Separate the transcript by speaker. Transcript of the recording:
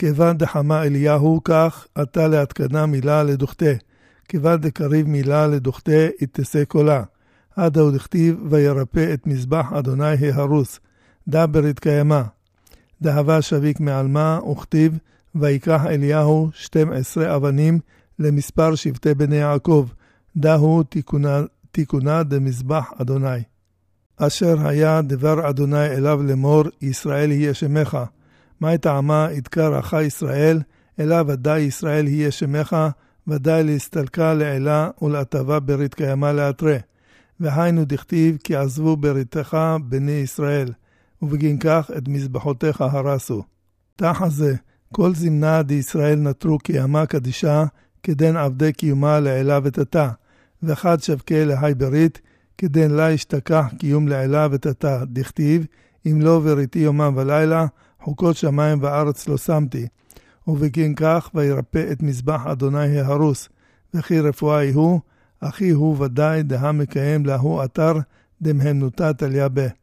Speaker 1: כיוון דחמה אליהו כך, אתה להתקנה מילה לדוכתה. כיוון דקריב מילה לדוכתה, יתסה קולה. עד עוד הכתיב, וירפא את מזבח אדוני ההרוס. דבר התקיימה. דהבה שביק מעלמה, וכתיב, ויקח אליהו 12 אבנים למספר שבטי בני יעקב. דהו תיקונה דמזבח אדוני. אשר היה דבר אדוני אליו לאמור, ישראל יהיה שמך. מה טעמה ידקר אחי ישראל, אלא ודאי ישראל יהיה שמך, ודאי להסתלקה לעילה ולהטבה ברית קיימה להתרה. והיינו דכתיב כי עזבו בריתך בני ישראל, ובגין כך את מזבחותיך הרסו. תחת זה, כל זמנה דישראל נטרו קיימה קדישה, כדן עבדי קיומה לעילה ותתה, ואחד שבקה להי ברית, כדן לה ישתכח קיום לעילה ותתה, דכתיב, אם לא וריתי יומם ולילה, חוקות שמיים וארץ לא שמתי. ובגין כך וירפא את מזבח אדוני ההרוס, וכי רפואי הוא, אחי הוא ודאי דה מקיים להו אתר דמהנותה תליה בה.